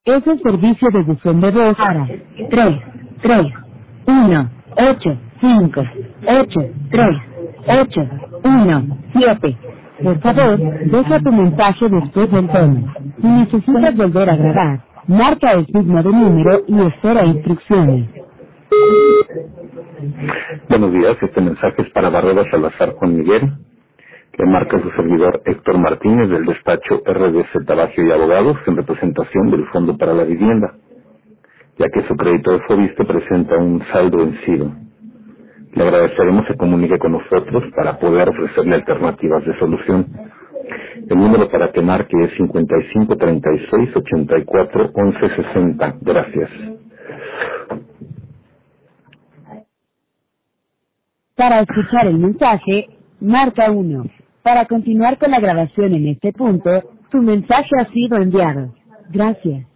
Es el servicio de buzón de voz para 331-855-833-817. Por favor, deja tu mensaje después del tono. Si necesitas volver a grabar, marca el signo de número y espera instrucciones. Buenos días, este mensaje es para Barrera Salazar Juan Miguel, que marca su servidor Héctor Martínez del despacho RDC Tabagio y Abogados en representación del Fondo para la Vivienda, ya que su crédito de Fobiste presenta un saldo vencido. Le agradeceremos se comunique con nosotros para poder ofrecerle alternativas de solución. El número para que marque es 55 36 84 11 60. Gracias. Para escuchar el mensaje, marca 1. Para continuar con la grabación en este punto, tu mensaje ha sido enviado. Gracias.